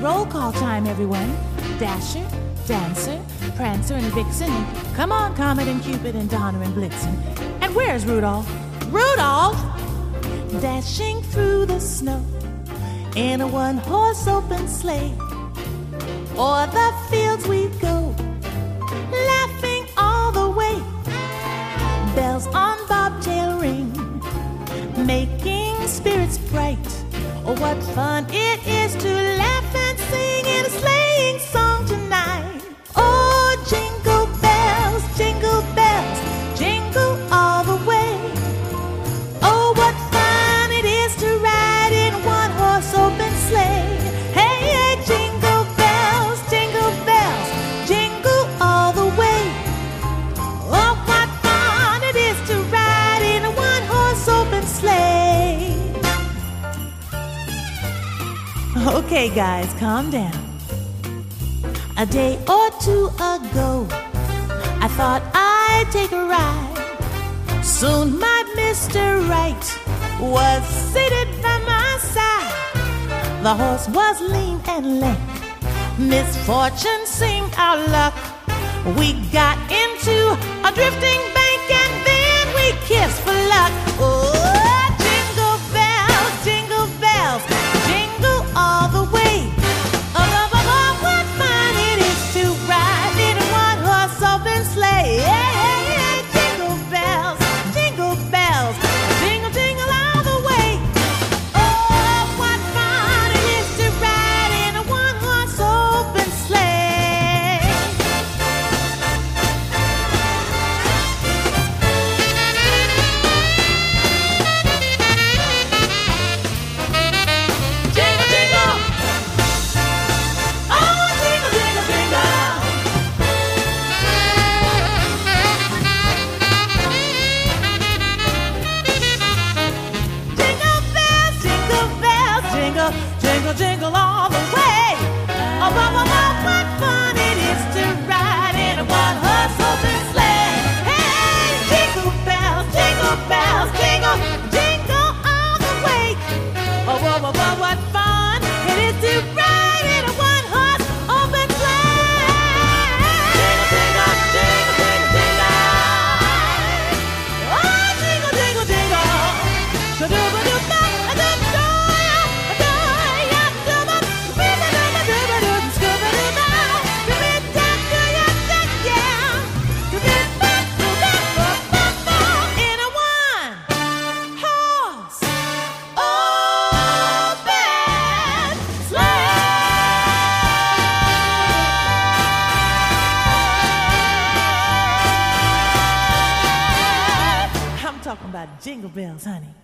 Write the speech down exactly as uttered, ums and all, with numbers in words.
roll call time, everyone. Dasher, Dancer, Prancer, and Vixen, and come on, Comet and Cupid and Donner and Blitzen. And where's Rudolph? Rudolph! Dashing through the snow in a one-horse open sleigh. O'er the fields we go, laughing all the way. Bells on bobtail ring, making spirits bright. Oh, what fun it is to laugh and sing in a sleighing song tonight. Oh, jingle bells, jingle bells, jingle all the way. Oh, what fun it is to ride in a one-horse open sleigh. Hey, hey, jingle bells, jingle bells, jingle all the way. Oh, what fun it is to ride in a one-horse open sleigh. Okay, guys, calm down. A day or two ago, I thought I'd take a ride. Soon my Mister Right was seated by my side. The horse was lean and lank. Misfortune seemed our luck. We got into a drifting bank and then we kissed for luck. Oh, jingle bells, jingle bells, jingle all the way. Oh, oh, oh, oh, what fun it is to ride in a one-horse open sleigh. Hey, hey, hey, jingle bells, jingle bells, jingle, jingle all the way. Oh, what fun it is to ride in a one-horse open sleigh. Jingle, jingle. Oh, jingle, jingle, jingle. Jingle bells, jingle bells, jingle, jingle, jingle all the way. Oh, oh, oh, oh, what fun it is to ride in a one-horse open sleigh. Hey, jingle bells, jingle bells, jingle, jingle all the way. Oh, oh, oh, oh, what fun it is to ride in a one-horse open sleigh. Jingle, jingle, jingle, jingle, jingle. Oh, jingle, jingle, jingle. Shoo-doo-ba-doo-ba, a-doo-doo-ya, a-doo-ya, doo-ba, doo-ba-doo-ba-doo-ba-doo, scoo-ba-doo-ba, doo-ba-da-doo-ya, da-ya, doo-ba-ba-doo-ba-ba-ba-ba, in a one-horse open sleigh. I'm talking about jingle bells, honey.